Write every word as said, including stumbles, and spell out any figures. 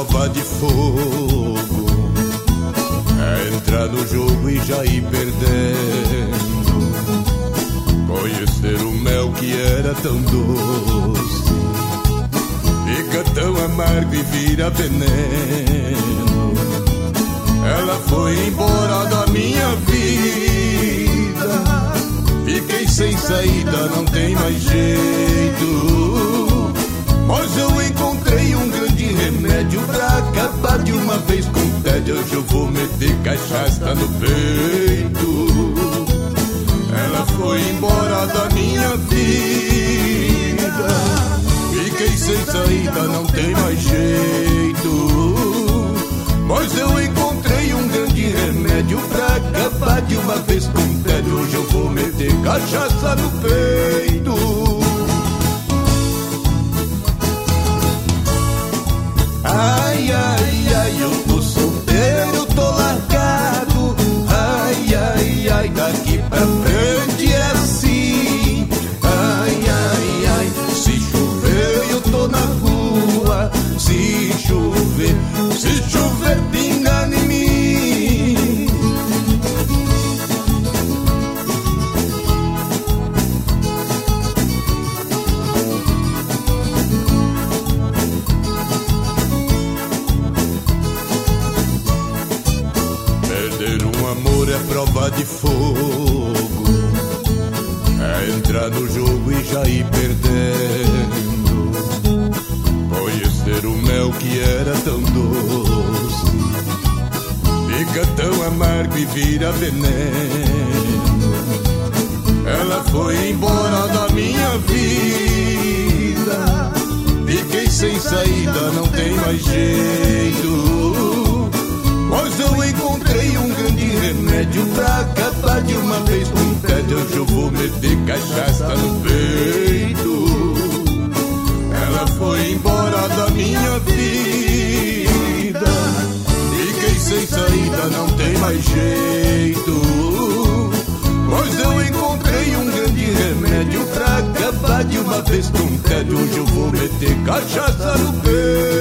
prova de fogo, é entrar no jogo e já ir perdendo. Conhecer o mel que era tão doce fica tão amargo e vira veneno. Ela foi embora da minha vida, fiquei sem saída, não tem mais jeito. Mas eu encontrei um grande remédio pra acabar de uma vez com o tédio. Hoje eu vou meter cachaça no peito. Ela foi embora da minha vida, fiquei sem saída, não tem mais jeito. Mas eu encontrei um grande remédio pra acabar de uma vez com o tédio. Hoje eu vou meter cachaça no peito. Ai, ai, ai, eu tô solteiro, tô largado. Ai, ai, ai, daqui pra frente é assim. Ai, ai, ai, se chover eu tô na rua. Se chover, se chover pinga em mim. Perder um amor é prova de fogo, é entrar no jogo e já ir perdendo. Conhecer o mel que era tão doce fica tão amargo e vira veneno. Ela foi embora da minha vida, fiquei sem saída, não tem mais jeito. Mas eu encontrei um grande remédio pra acabar de uma vez com o tédio. Hoje eu vou meter cachaça no peito. Ela foi embora da minha vida, fiquei sem saída, não tem mais jeito. Mas eu encontrei um grande remédio pra acabar de uma vez com o tédio. Hoje eu vou meter cachaça no peito.